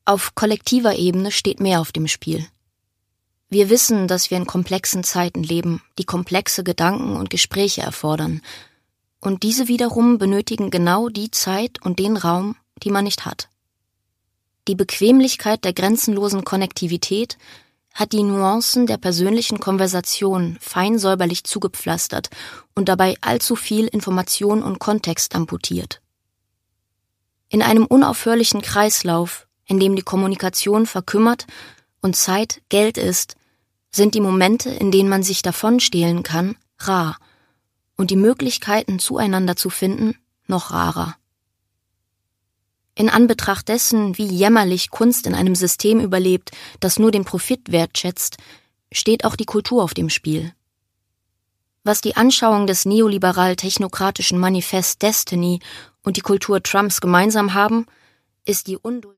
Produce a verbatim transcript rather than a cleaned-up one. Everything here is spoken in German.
Auf kollektiver Ebene steht mehr auf dem Spiel. Wir wissen, dass wir in komplexen Zeiten leben, die komplexe Gedanken und Gespräche erfordern. Und diese wiederum benötigen genau die Zeit und den Raum, die man nicht hat. Die Bequemlichkeit der grenzenlosen Konnektivität hat die Nuancen der persönlichen Konversation fein säuberlich zugepflastert und dabei allzu viel Information und Kontext amputiert. In einem unaufhörlichen Kreislauf, in dem die Kommunikation verkümmert und Zeit Geld ist, sind die Momente, in denen man sich davonstehlen kann, rar und die Möglichkeiten, zueinander zu finden, noch rarer. In Anbetracht dessen, wie jämmerlich Kunst in einem System überlebt, das nur den Profit wertschätzt, steht auch die Kultur auf dem Spiel. Was die Anschauung des neoliberal-technokratischen Manifest Destiny und die Kultur Trumps gemeinsam haben, ist die Unduld